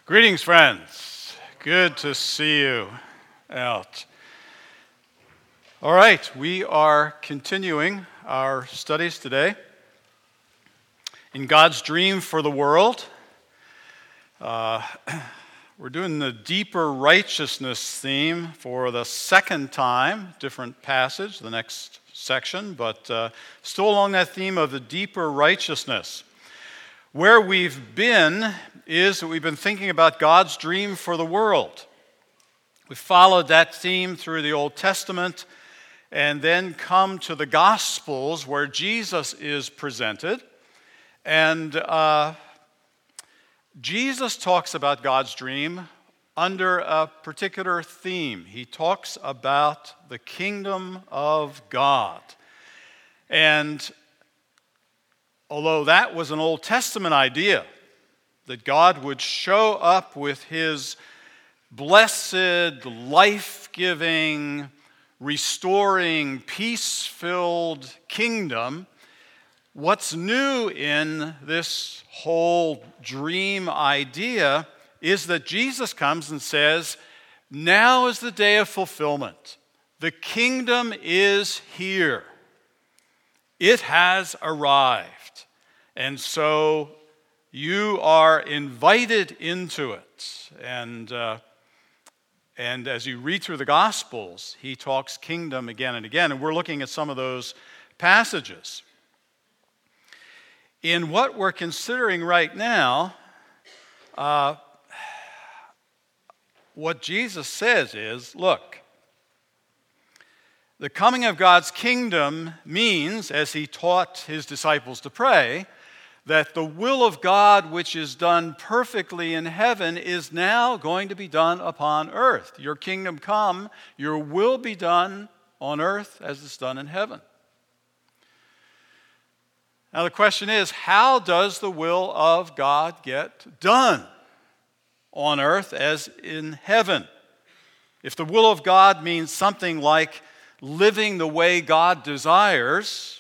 Greetings, friends. Good to see you out. All right, we are continuing our studies today in God's dream for the world. We're doing the deeper righteousness theme for the second time, different passage, the next section, but still along that theme of the deeper righteousness. Where we've been is that we've been thinking about God's dream for the world. We followed that theme through the Old Testament and then come to the Gospels where Jesus is presented. And Jesus talks about God's dream under a particular theme. He talks about the kingdom of God. And although that was an Old Testament idea, that God would show up with his blessed, life-giving, restoring, peace-filled kingdom, what's new in this whole dream idea is that Jesus comes and says, now is the day of fulfillment. The kingdom is here. It has arrived. And so you are invited into it. And as you read through the Gospels, he talks kingdom again and again. And we're looking at some of those passages. In what we're considering right now, what Jesus says is, look, the coming of God's kingdom means, as he taught his disciples to pray, that the will of God, which is done perfectly in heaven, is now going to be done upon earth. Your kingdom come, your will be done on earth as it's done in heaven. Now the question is, how does the will of God get done on earth as in heaven? If the will of God means something like living the way God desires,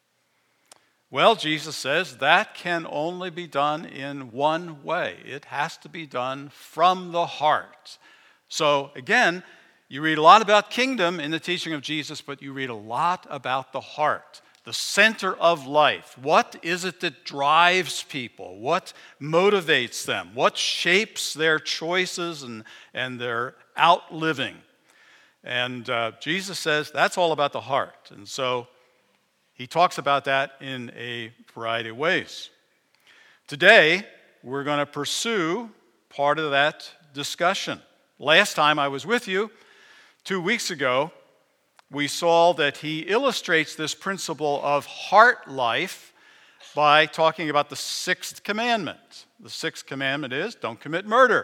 well, Jesus says that can only be done in one way. It has to be done from the heart. So again, you read a lot about kingdom in the teaching of Jesus, but you read a lot about the heart, the center of life. What is it that drives people? What motivates them? What shapes their choices and their outliving? And Jesus says that's all about the heart. And so he talks about that in a variety of ways. Today, we're going to pursue part of that discussion. Last time I was with you, 2 weeks ago, we saw that he illustrates this principle of heart life by talking about the sixth commandment. The sixth commandment is, don't commit murder.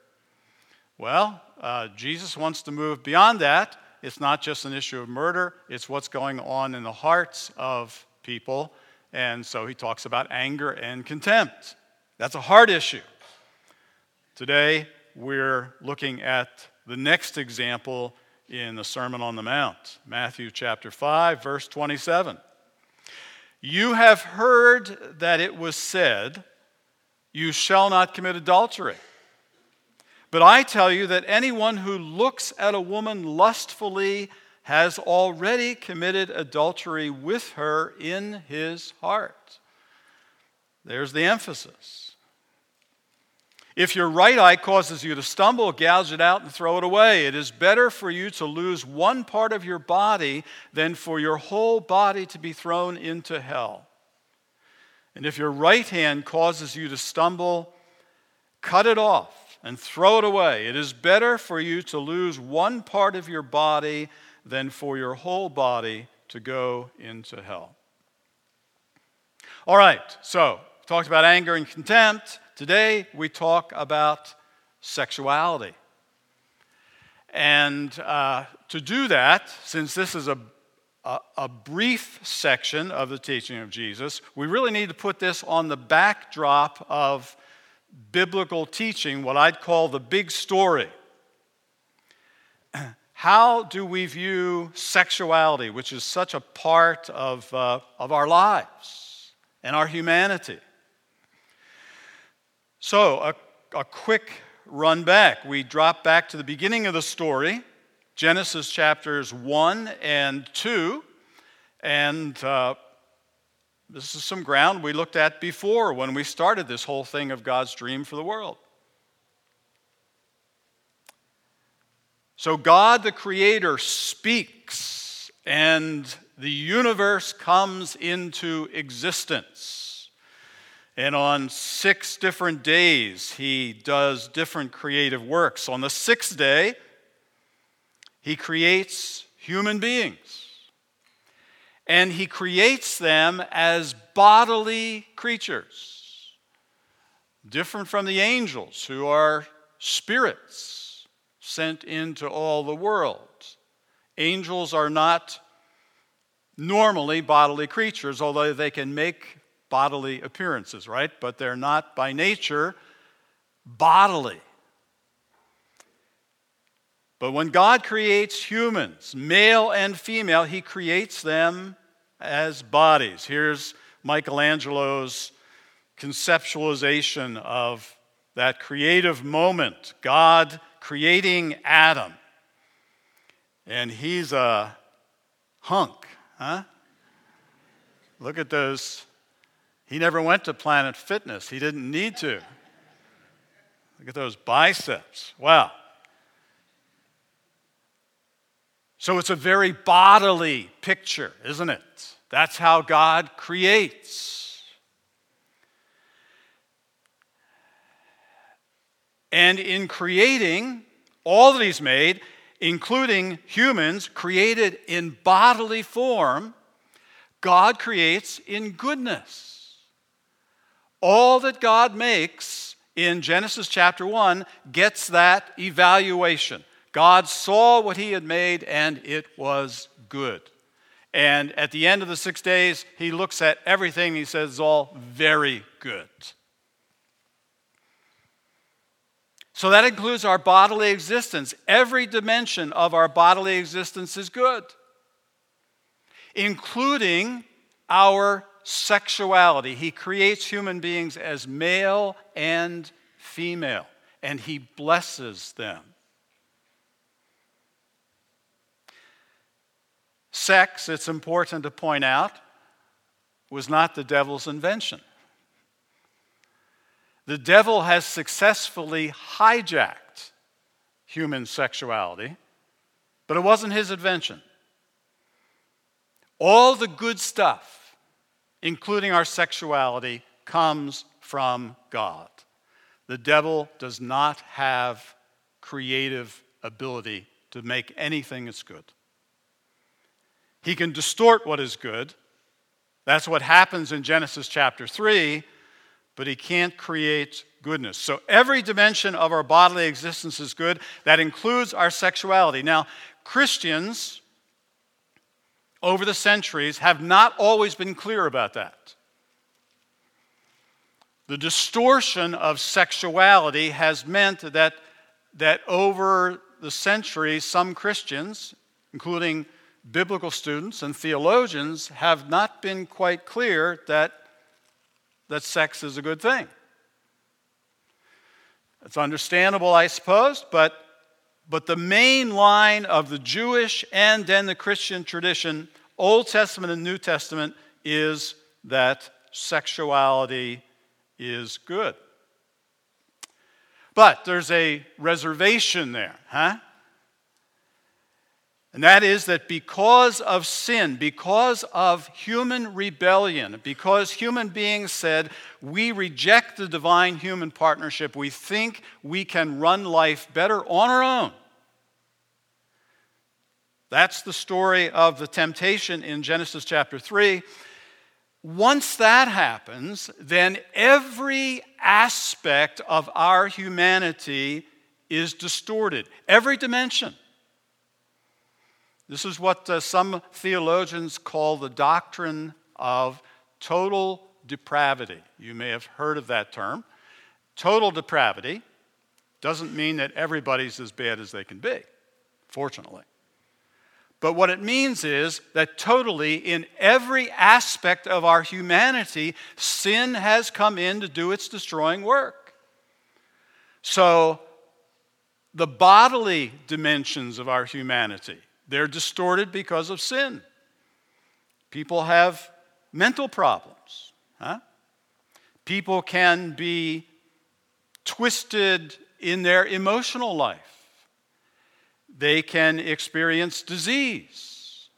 Well, Jesus wants to move beyond that. It's not just an issue of murder, it's what's going on in the hearts of people. And so he talks about anger and contempt. That's a heart issue. Today, we're looking at the next example in the Sermon on the Mount, Matthew chapter 5, verse 27. You have heard that it was said, you shall not commit adultery. But I tell you that anyone who looks at a woman lustfully has already committed adultery with her in his heart. There's the emphasis. If your right eye causes you to stumble, gouge it out and throw it away. It is better for you to lose one part of your body than for your whole body to be thrown into hell. And if your right hand causes you to stumble, cut it off and throw it away. It is better for you to lose one part of your body than for your whole body to go into hell. All right, so we talked about anger and contempt. Today we talk about sexuality. And to do that, since this is a brief section of the teaching of Jesus, we really need to put this on the backdrop of biblical teaching, what I'd call the big story. How do we view sexuality, which is such a part of our lives and our humanity? So, a quick run back. We drop back to the beginning of the story, Genesis chapters 1 and 2, and this is some ground we looked at before when we started this whole thing of God's dream for the world. So God, the Creator, speaks, and the universe comes into existence. And on 6 different days, he does different creative works. On the 6th day, he creates human beings. And he creates them as bodily creatures, different from the angels, who are spirits sent into all the world. Angels are not normally bodily creatures, although they can make bodily appearances, right? But they're not by nature bodily. But when God creates humans, male and female, he creates them as bodies. Here's Michelangelo's conceptualization of that creative moment, God creating Adam. And he's a hunk, huh? Look at those. He never went to Planet Fitness. He didn't need to. Look at those biceps. Wow. So it's a very bodily picture, isn't it? That's how God creates. And in creating all that he's made, including humans created in bodily form, God creates in goodness. All that God makes in Genesis chapter 1 gets that evaluation. God saw what he had made, and it was good. And at the end of the 6 days, he looks at everything, and he says it's all very good. So that includes our bodily existence. Every dimension of our bodily existence is good, including our sexuality. He creates human beings as male and female, and he blesses them. Sex, it's important to point out, was not the devil's invention. The devil has successfully hijacked human sexuality, but it wasn't his invention. All the good stuff, including our sexuality, comes from God. The devil does not have creative ability to make anything that's good. He can distort what is good. That's what happens in Genesis chapter 3, but he can't create goodness. So every dimension of our bodily existence is good. That includes our sexuality. Now, Christians over the centuries have not always been clear about that. The distortion of sexuality has meant that over the centuries, some Christians, including biblical students and theologians, have not been quite clear that sex is a good thing. It's understandable, I suppose, but the main line of the Jewish and then the Christian tradition, Old Testament and New Testament, is that sexuality is good. But there's a reservation there, huh? And that is that because of sin, because of human rebellion, because human beings said, we reject the divine human partnership, we think we can run life better on our own. That's the story of the temptation in Genesis chapter 3. Once that happens, then every aspect of our humanity is distorted. Every dimension. This is what some theologians call the doctrine of total depravity. You may have heard of that term. Total depravity doesn't mean that everybody's as bad as they can be, fortunately. But what it means is that totally, in every aspect of our humanity, sin has come in to do its destroying work. So the bodily dimensions of our humanity. They're distorted because of sin. People have mental problems. People can be twisted in their emotional life. They can experience disease.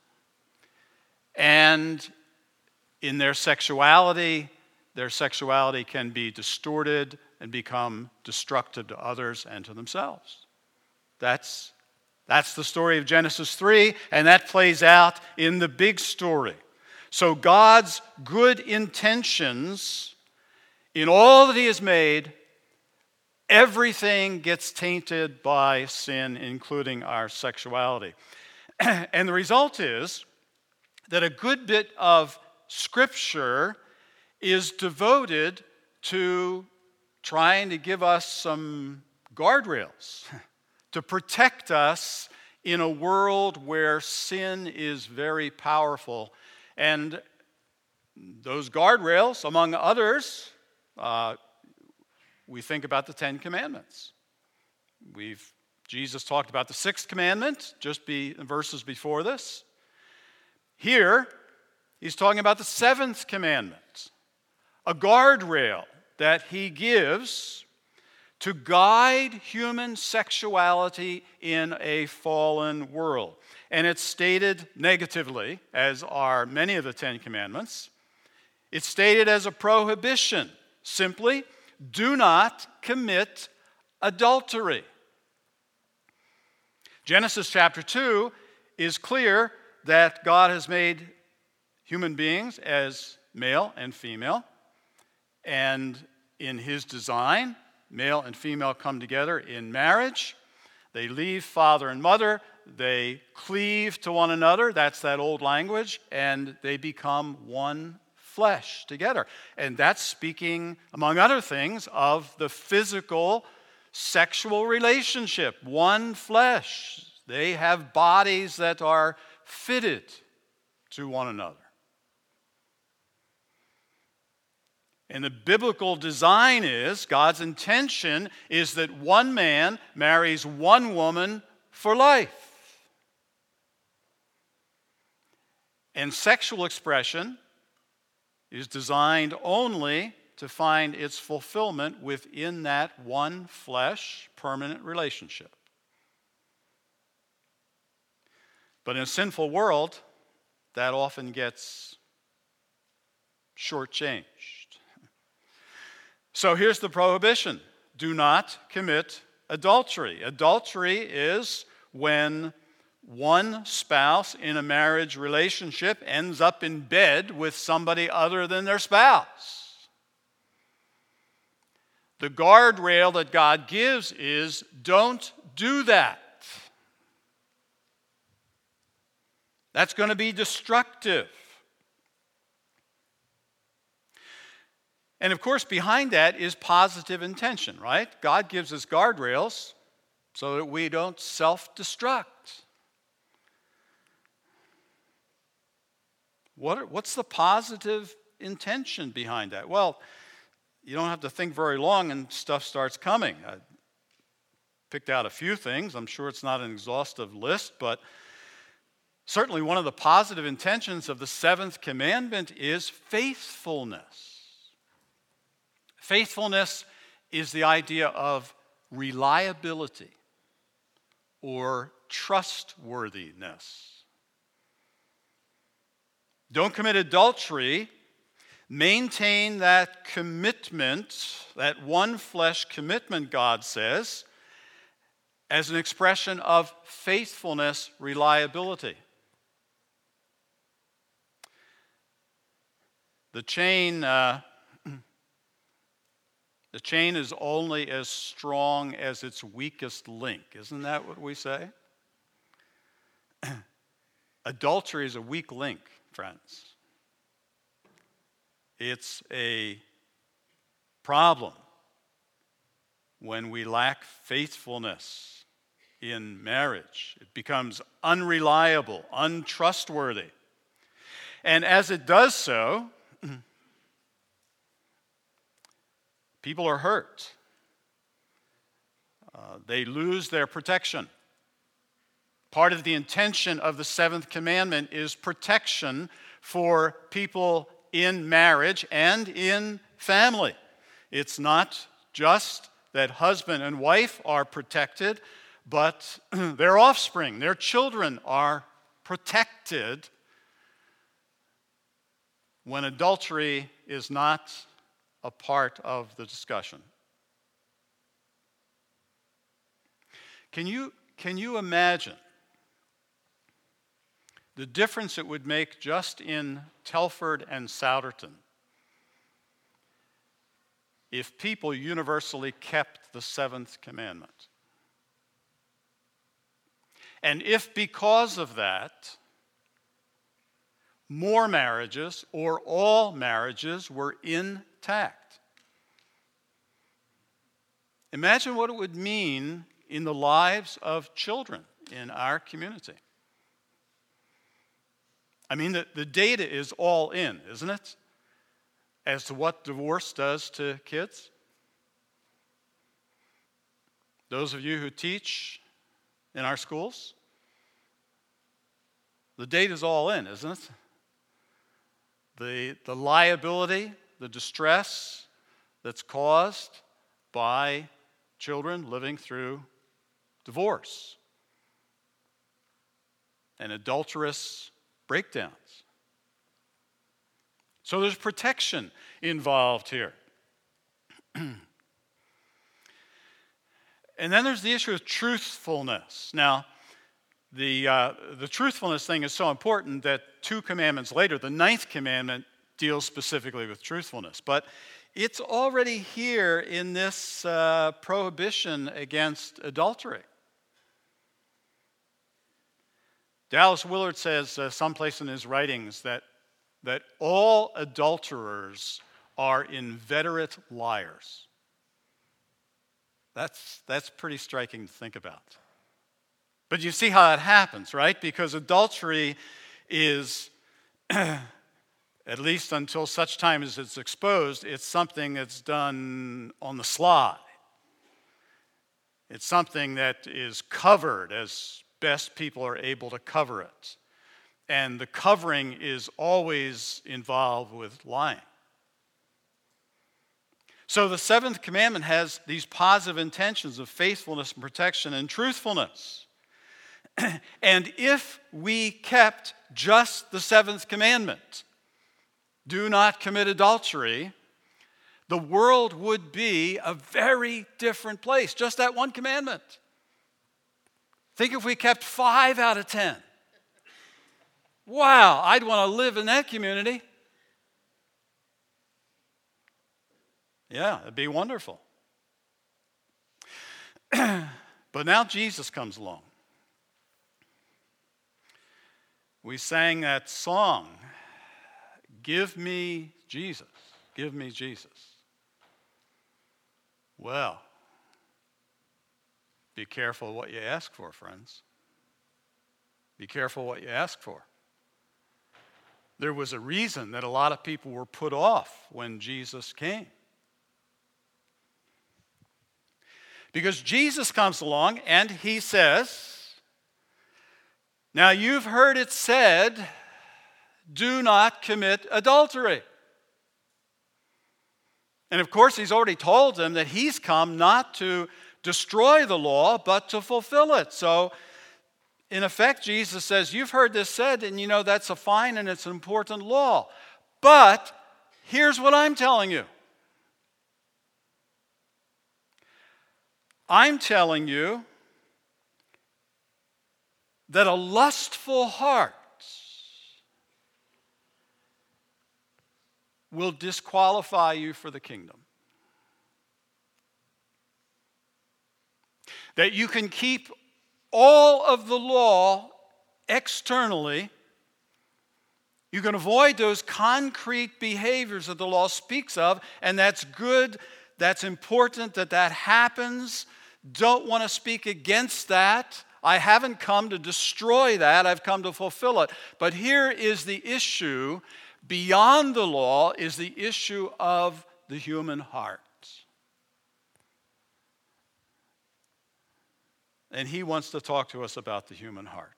And in their sexuality can be distorted and become destructive to others and to themselves. That's the story of Genesis 3, and that plays out in the big story. So God's good intentions in all that He has made, everything gets tainted by sin, including our sexuality. And the result is that a good bit of Scripture is devoted to trying to give us some guardrails to protect us in a world where sin is very powerful. And those guardrails, among others, we think about the Ten Commandments. Jesus talked about the sixth commandment, verses before this. Here, he's talking about the seventh commandment, a guardrail that he gives to guide human sexuality in a fallen world. And it's stated negatively, as are many of the Ten Commandments. It's stated as a prohibition. Simply, do not commit adultery. Genesis chapter 2 is clear that God has made human beings as male and female. And in His design, male and female come together in marriage. They leave father and mother. They cleave to one another. That's that old language. And they become one flesh together. And that's speaking, among other things, of the physical sexual relationship. One flesh. They have bodies that are fitted to one another. And the biblical design is, God's intention is that one man marries one woman for life. And sexual expression is designed only to find its fulfillment within that one flesh permanent relationship. But in a sinful world, that often gets shortchanged. So here's the prohibition. Do not commit adultery. Adultery is when one spouse in a marriage relationship ends up in bed with somebody other than their spouse. The guardrail that God gives is don't do that. That's going to be destructive. And of course, behind that is positive intention, right? God gives us guardrails so that we don't self-destruct. What's the positive intention behind that? Well, you don't have to think very long and stuff starts coming. I picked out a few things. I'm sure it's not an exhaustive list, but certainly one of the positive intentions of the seventh commandment is faithfulness. Faithfulness is the idea of reliability or trustworthiness. Don't commit adultery. Maintain that commitment, that one flesh commitment, God says, as an expression of faithfulness, reliability. The chain is only as strong as its weakest link. Isn't that what we say? Adultery is a weak link, friends. It's a problem when we lack faithfulness in marriage. It becomes unreliable, untrustworthy. And as it does so, people are hurt. they lose their protection. Part of the intention of the seventh commandment is protection for people in marriage and in family. It's not just that husband and wife are protected, but their offspring, their children are protected when adultery is not a part of the discussion. Can you imagine the difference it would make just in Telford and Souderton if people universally kept the seventh commandment? And if because of that, more marriages or all marriages were intact. Imagine what it would mean in the lives of children in our community. I mean, the data is all in, isn't it? As to what divorce does to kids. Those of you who teach in our schools, the data is all in, isn't it? The liability, the distress that's caused by children living through divorce and adulterous breakdowns. So there's protection involved here. And then there's the issue of truthfulness. Now, the truthfulness thing is so important that 2 commandments later, the 9th commandment deals specifically with truthfulness. But it's already here in this prohibition against adultery. Dallas Willard says someplace in his writings that all adulterers are inveterate liars. That's pretty striking to think about. But you see how that happens, right? Because adultery is, at least until such time as it's exposed, it's something that's done on the sly. It's something that is covered as best people are able to cover it. And the covering is always involved with lying. So the 7th commandment has these positive intentions of faithfulness and protection and truthfulness. And if we kept just the 7th commandment, do not commit adultery, the world would be a very different place. Just that one commandment. Think if we kept 5 out of 10. Wow, I'd want to live in that community. Yeah, it'd be wonderful. But now Jesus comes along. We sang that song, "Give me Jesus, give me Jesus." Well, be careful what you ask for, friends. Be careful what you ask for. There was a reason that a lot of people were put off when Jesus came. Because Jesus comes along and he says, now you've heard it said, do not commit adultery. And of course, he's already told them that he's come not to destroy the law, but to fulfill it. So, in effect, Jesus says, you've heard this said, and you know that's a fine and it's an important law. But here's what I'm telling you. I'm telling you that a lustful heart will disqualify you for the kingdom. That you can keep all of the law externally. You can avoid those concrete behaviors that the law speaks of, and that's good, that's important that happens. Don't want to speak against that. I haven't come to destroy that, I've come to fulfill it. But here is the issue. Beyond the law is the issue of the human heart. and he wants to talk to us about the human heart.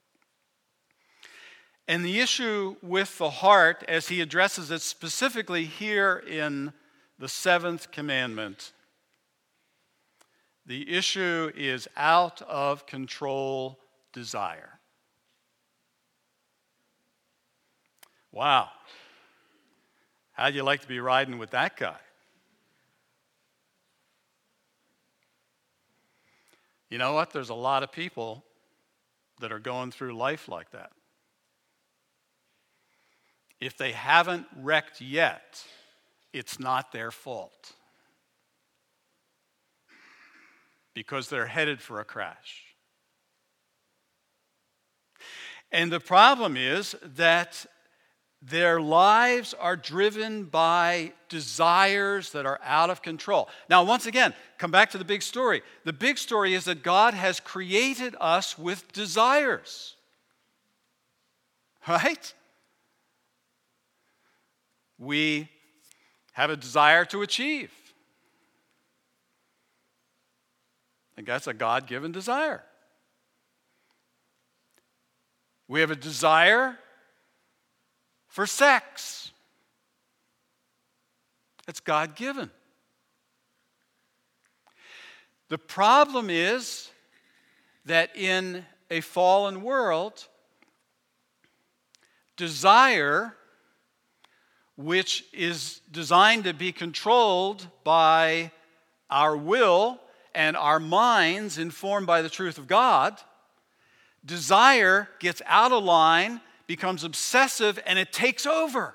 And the issue with the heart, as he addresses it specifically here in the seventh commandment, the issue is out of control desire. Wow. How'd you like to be riding with that guy? You know what? There's a lot of people that are going through life like that. If they haven't wrecked yet, it's not their fault. Because they're headed for a crash. And the problem is that their lives are driven by desires that are out of control. Now, once again, come back to the big story. The big story is that God has created us with desires. Right? We have a desire to achieve. I think that's a God-given desire. We have a desire for sex. It's God-given. The problem is that in a fallen world, desire, which is designed to be controlled by our will and our minds informed by the truth of God, desire gets out of line, becomes obsessive, and it takes over.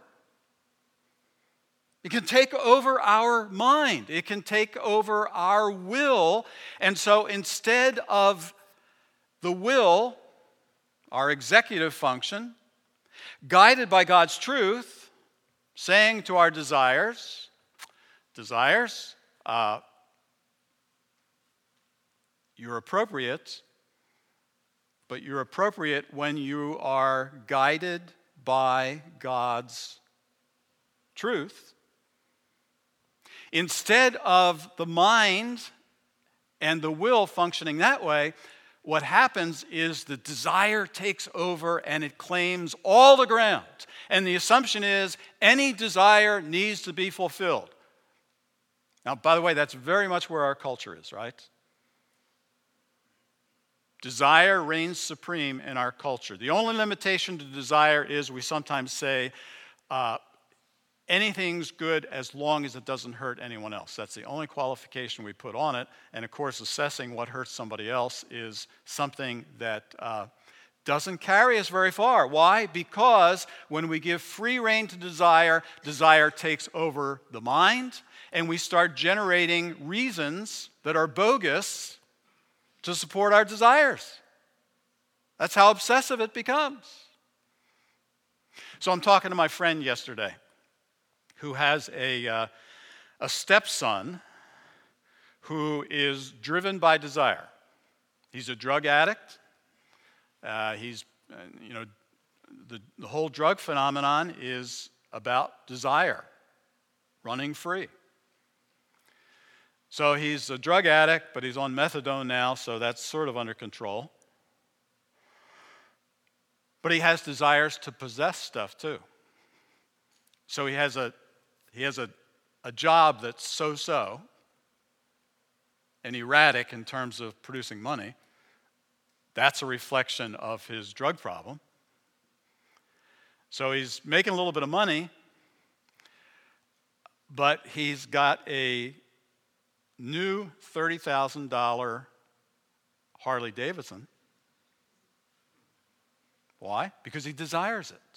It can take over our mind. It can take over our will. And so instead of the will, our executive function, guided by God's truth, saying to our desires, you're appropriate, but you're appropriate when you are guided by God's truth. Instead of the mind and the will functioning that way, what happens is the desire takes over and it claims all the ground. And the assumption is any desire needs to be fulfilled. Now, by the way, that's very much where our culture is, right? Desire reigns supreme in our culture. The only limitation to desire is we sometimes say, anything's good as long as it doesn't hurt anyone else. That's the only qualification we put on it. And of course, assessing what hurts somebody else is something that doesn't carry us very far. Why? Because when we give free rein to desire, desire takes over the mind, and we start generating reasons that are bogus to support our desires. That's how obsessive it becomes. So I'm talking to my friend yesterday who has a stepson who is driven by desire. He's a drug addict. The whole drug phenomenon is about desire, running free. So he's a drug addict, but he's on methadone now, so that's sort of under control. But he has desires to possess stuff too. So he has a job that's so-so and erratic in terms of producing money. That's a reflection of his drug problem. So he's making a little bit of money, but he's got a new $30,000 Harley Davidson. Why? Because he desires it.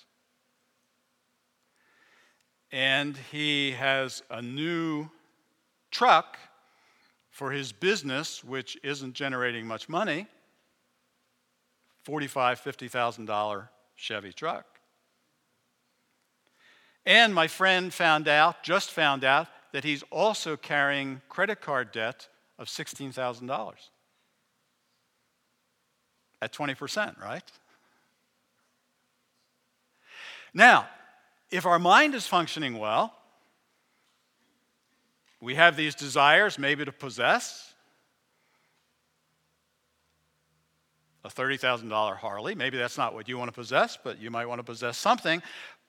And he has a new truck for his business, which isn't generating much money, $45,000, $50,000 Chevy truck. And my friend just found out that he's also carrying credit card debt of $16,000 at 20%, right? Now, if our mind is functioning well, we have these desires maybe to possess, a $30,000 Harley. Maybe that's not what you want to possess, but you might want to possess something.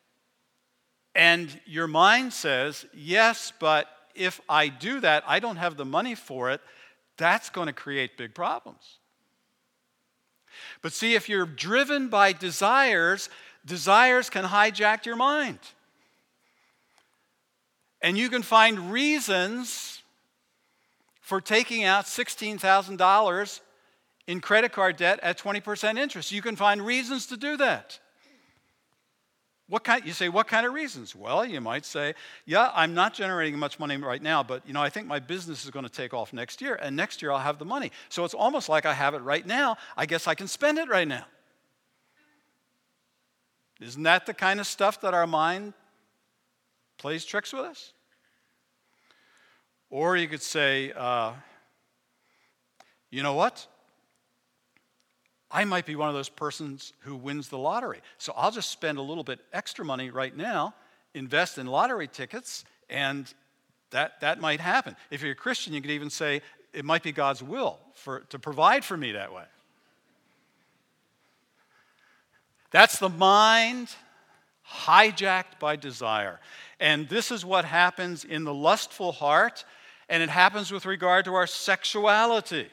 And your mind says, yes, but if I do that, I don't have the money for it. That's going to create big problems. But see, if you're driven by desires, desires can hijack your mind. And you can find reasons for taking out $16,000 in credit card debt at 20% interest. You can find reasons to do that. You say, what kind of reasons? Well, you might say, yeah, I'm not generating much money right now, but I think my business is going to take off next year, and next year I'll have the money. So it's almost like I have it right now. I guess I can spend it right now. Isn't that the kind of stuff that our mind plays tricks with us? Or you could say, you know what? I might be one of those persons who wins the lottery. So I'll just spend a little bit extra money right now, invest in lottery tickets, and that might happen. If you're a Christian, you could even say, it might be God's will to provide for me that way. That's the mind hijacked by desire. And this is what happens in the lustful heart, and it happens with regard to our sexuality.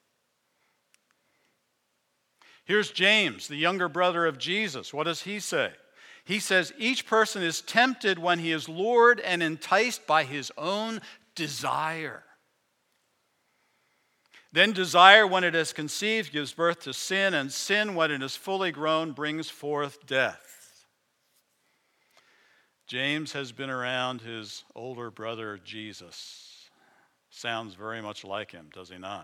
Here's James, the younger brother of Jesus. What does he say? He says, each person is tempted when he is lured and enticed by his own desire. Then desire, when it is conceived, gives birth to sin, and sin, when it is fully grown, brings forth death. James has been around his older brother Jesus. Sounds very much like him, does he not?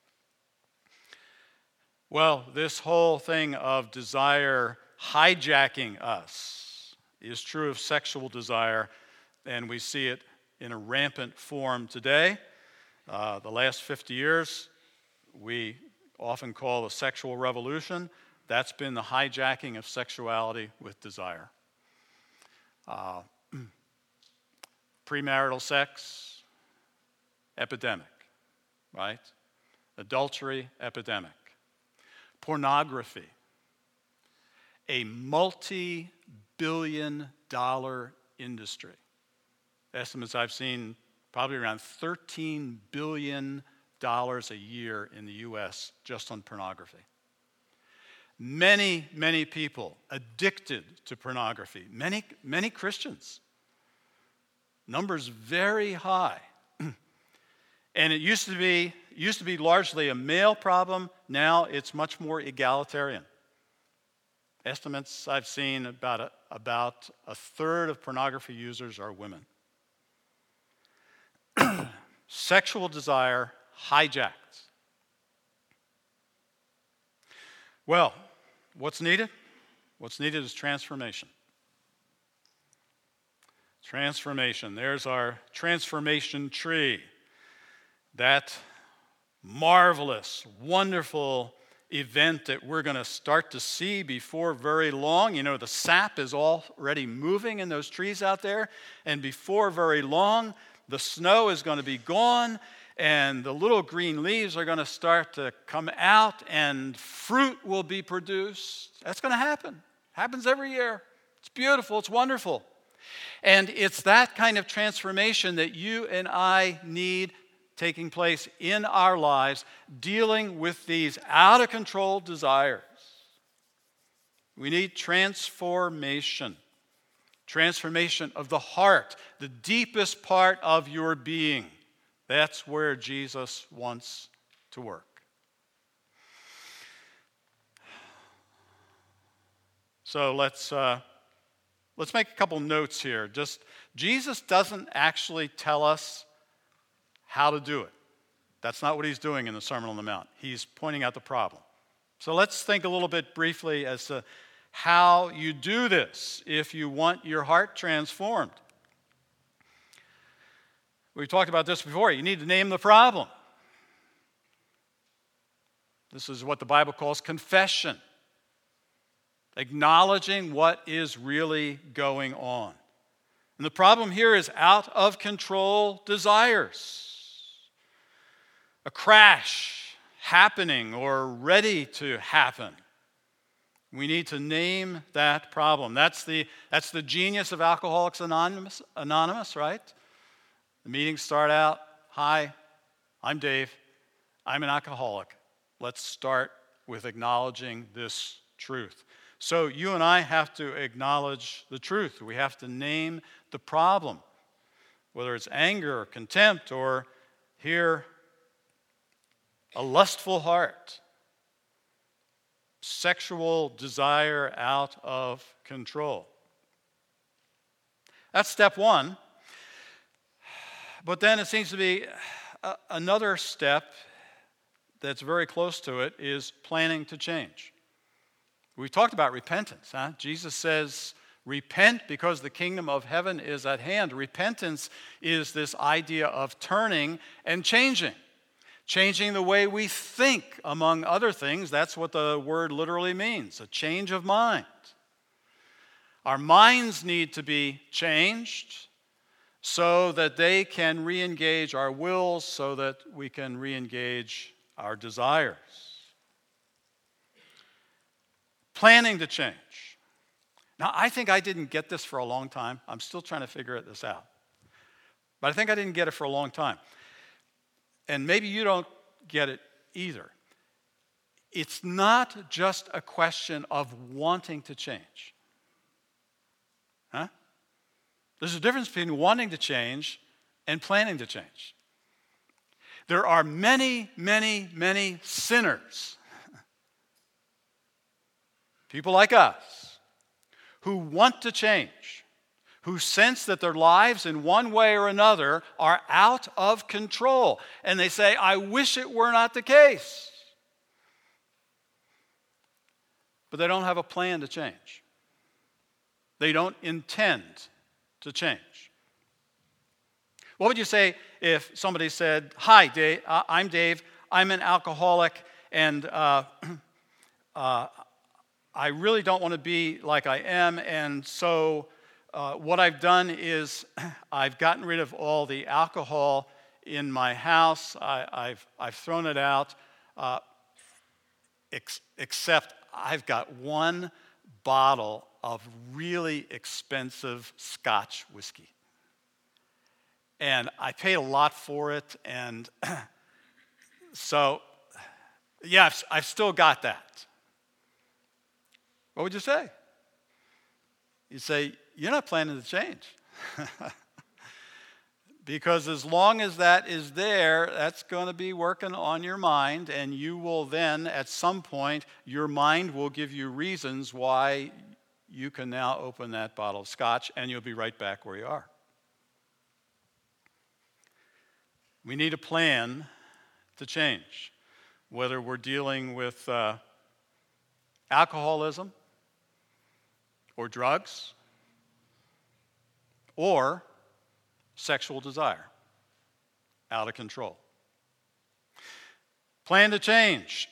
Well, this whole thing of desire hijacking us is true of sexual desire, and we see it in a rampant form today. The last 50 years, we often call the sexual revolution. That's been the hijacking of sexuality with desire. Premarital sex, epidemic, right? Adultery, epidemic. Pornography, a multi-billion-dollar industry. Estimates I've seen, probably around $13 billion a year in the U.S. just on pornography. Many, many people addicted to pornography. Many Christians. Numbers very high. And it used to be largely a male problem. Now it's much more egalitarian. Estimates I've seen about a third of pornography users are women. Sexual desire hijacked. Well, what's needed? What's needed is transformation. Transformation. There's our transformation tree. That marvelous, wonderful event that we're going to start to see before very long. The sap is already moving in those trees out there, and before very long, the snow is going to be gone, and the little green leaves are going to start to come out, and fruit will be produced. That's going to happen. It happens every year. It's beautiful. It's wonderful. And it's that kind of transformation that you and I need taking place in our lives, dealing with these out-of-control desires. We need transformation. Transformation of the heart, the deepest part of your being. That's where Jesus wants to work. So let's make a couple notes here. Jesus doesn't actually tell us how to do it. That's not what he's doing in the Sermon on the Mount. He's pointing out the problem. So let's think a little bit briefly as to how you do this if you want your heart transformed. We've talked about this before. You need to name the problem. This is what the Bible calls confession. Acknowledging what is really going on. And the problem here is out of control desires. A crash happening or ready to happen. We need to name that problem. That's the genius of Alcoholics Anonymous, right? The meetings start out, "Hi, I'm Dave. I'm an alcoholic." Let's start with acknowledging this truth. So you and I have to acknowledge the truth. We have to name the problem, whether it's anger or contempt or here, a lustful heart, sexual desire out of control. That's step one. But then it seems to be another step that's very close to it is planning to change. We've talked about repentance. Jesus says, "Repent because the kingdom of heaven is at hand." Repentance is this idea of turning and changing. Changing the way we think, among other things. That's what the word literally means, a change of mind. Our minds need to be changed so that they can re-engage our wills, so that we can re-engage our desires. Planning to change. Now, I think I didn't get this for a long time. I'm still trying to figure this out. But I think I didn't get it for a long time. And maybe you don't get it either. It's not just a question of wanting to change. There's a difference between wanting to change and planning to change. There are many, many, many sinners, people like us, who want to change, who sense that their lives in one way or another are out of control. And they say, "I wish it were not the case." But they don't have a plan to change. They don't intend to change. What would you say if somebody said, "Hi, Dave, I'm Dave. I'm an alcoholic, and I really don't want to be like I am, and so what I've done is I've gotten rid of all the alcohol in my house. I've thrown it out, except I've got one bottle of really expensive Scotch whiskey. And I paid a lot for it, and so, yeah, I've still got that." What would you say? You'd say, "You're not planning to change." Because as long as that is there, that's going to be working on your mind, and you will then, at some point, your mind will give you reasons why you can now open that bottle of Scotch, and you'll be right back where you are. We need a plan to change, whether we're dealing with alcoholism or drugs or sexual desire out of control. Plan to change.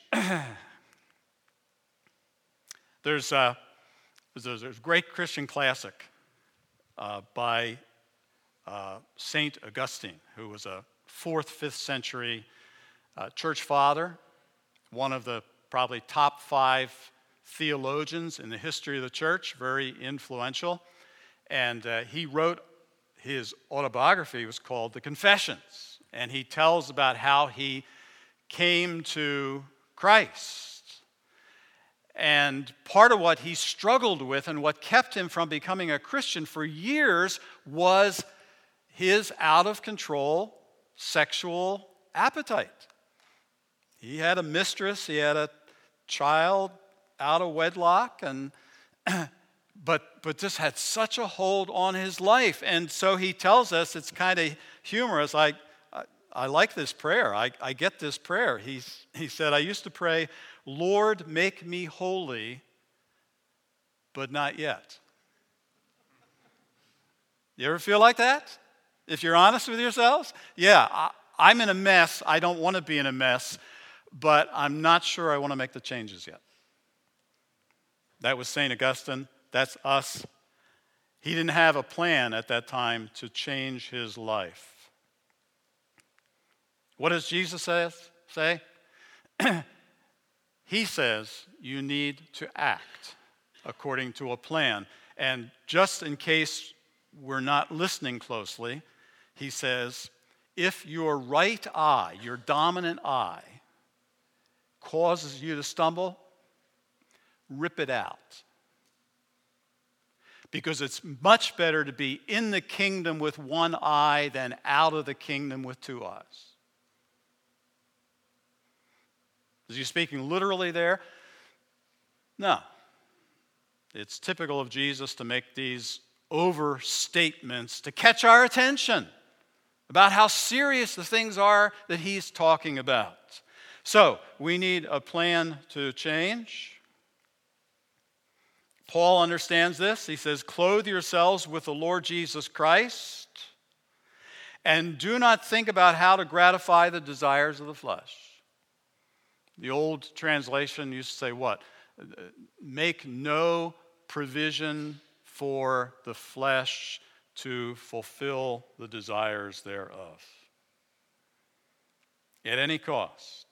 There's a great Christian classic by St. Augustine, who was a 4th, 5th century church father, one of the probably top 5 theologians in the history of the church, very influential. And he wrote his autobiography, was called The Confessions. And he tells about how he came to Christ. And part of what he struggled with and what kept him from becoming a Christian for years was his out-of-control sexual appetite. He had a mistress, he had a child out of wedlock, and but this had such a hold on his life. And so he tells us, it's kind of humorous. I like this prayer. I get this prayer. He said, "I used to pray, 'Lord, make me holy, but not yet.'" You ever feel like that? If you're honest with yourselves? Yeah, I'm in a mess. I don't want to be in a mess, but I'm not sure I want to make the changes yet. That was St. Augustine. That's us. He didn't have a plan at that time to change his life. What does Jesus say? he says you need to act according to a plan. And just in case we're not listening closely, he says, if your right eye, your dominant eye, causes you to stumble, rip it out. Because it's much better to be in the kingdom with one eye than out of the kingdom with two eyes. Is he speaking literally there? No. It's typical of Jesus to make these overstatements to catch our attention about how serious the things are that he's talking about. So, we need a plan to change. Paul understands this. He says, clothe yourselves with the Lord Jesus Christ, and do not think about how to gratify the desires of the flesh. The old translation used to say what? Make no provision for the flesh to fulfill the desires thereof at any cost.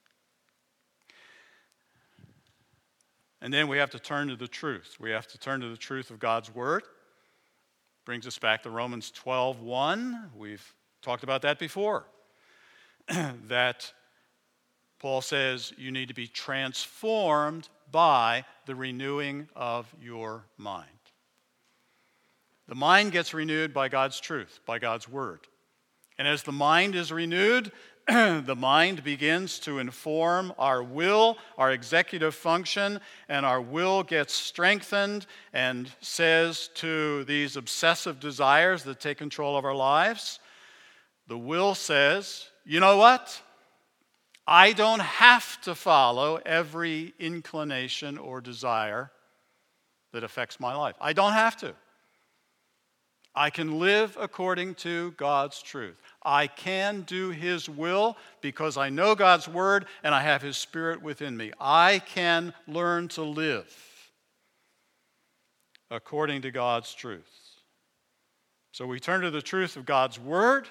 And then we have to turn to the truth. We have to turn to the truth of God's word. Brings us back to Romans 12:1. We've talked about that before. That Paul says you need to be transformed by the renewing of your mind. The mind gets renewed by God's truth, by God's word. And as the mind is renewed, the mind begins to inform our will, our executive function, and our will gets strengthened and says to these obsessive desires that take control of our lives, the will says, you know what? I don't have to follow every inclination or desire that affects my life. I don't have to. I can live according to God's truth. I can do his will because I know God's word and I have his spirit within me. I can learn to live according to God's truth. So we turn to the truth of God's word,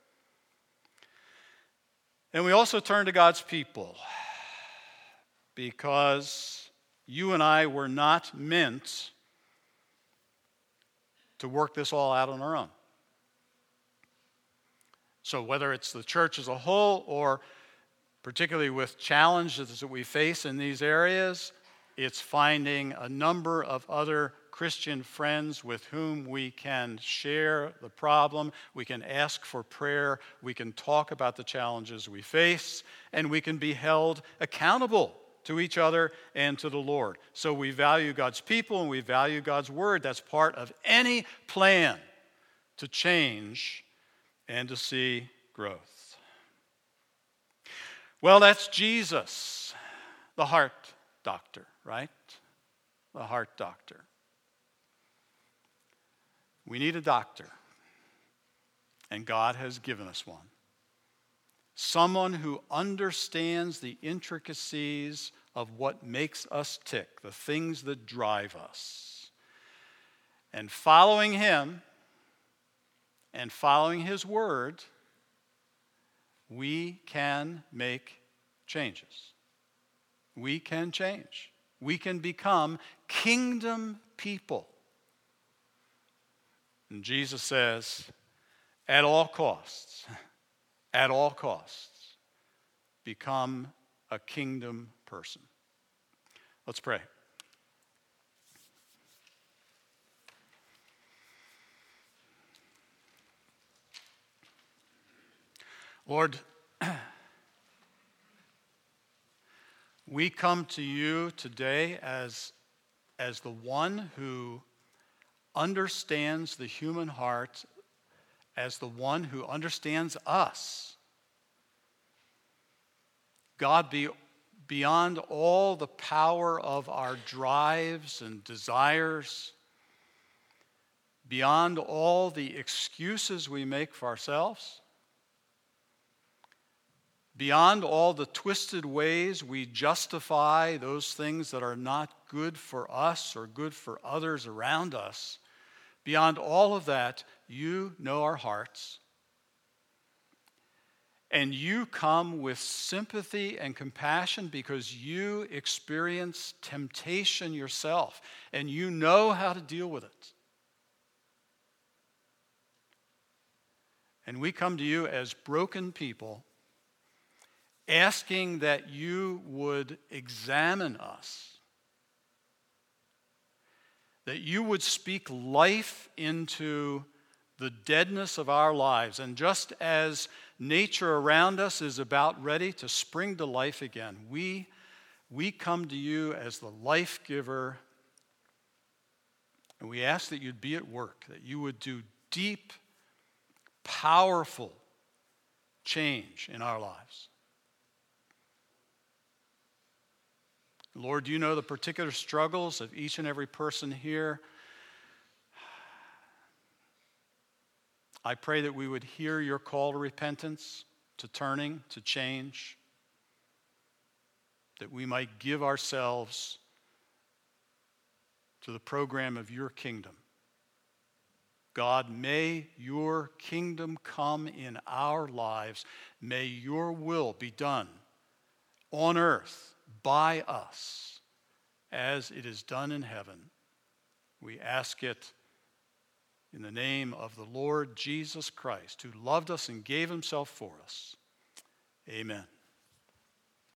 and we also turn to God's people, because you and I were not meant to work this all out on our own. So whether it's the church as a whole, or particularly with challenges that we face in these areas, it's finding a number of other Christian friends with whom we can share the problem, we can ask for prayer, we can talk about the challenges we face, and we can be held accountable to each other and to the Lord. So we value God's people and we value God's word. That's part of any plan to change and to see growth. Well, that's Jesus, the heart doctor, right? The heart doctor. We need a doctor, and God has given us one. Someone who understands the intricacies of what makes us tick, the things that drive us. And following him and following his word, we can make changes. We can change. We can become kingdom people. And Jesus says, at all costs, become a kingdom person. Let's pray. Lord, we come to you today as the one who understands the human heart, as the one who understands us. God, beyond all the power of our drives and desires, beyond all the excuses we make for ourselves, beyond all the twisted ways we justify those things that are not good for us or good for others around us, beyond all of that, you know our hearts. And you come with sympathy and compassion because you experience temptation yourself and you know how to deal with it. And we come to you as broken people, asking that you would examine us, that you would speak life into the deadness of our lives. And just as nature around us is about ready to spring to life again, we come to you as the life giver, and we ask that you'd be at work, that you would do deep, powerful change in our lives. Lord, you know the particular struggles of each and every person here. I pray that we would hear your call to repentance, to turning, to change, that we might give ourselves to the program of your kingdom. God, may your kingdom come in our lives. May your will be done on earth by us as it is done in heaven. We ask it in the name of the Lord Jesus Christ, who loved us and gave himself for us. Amen.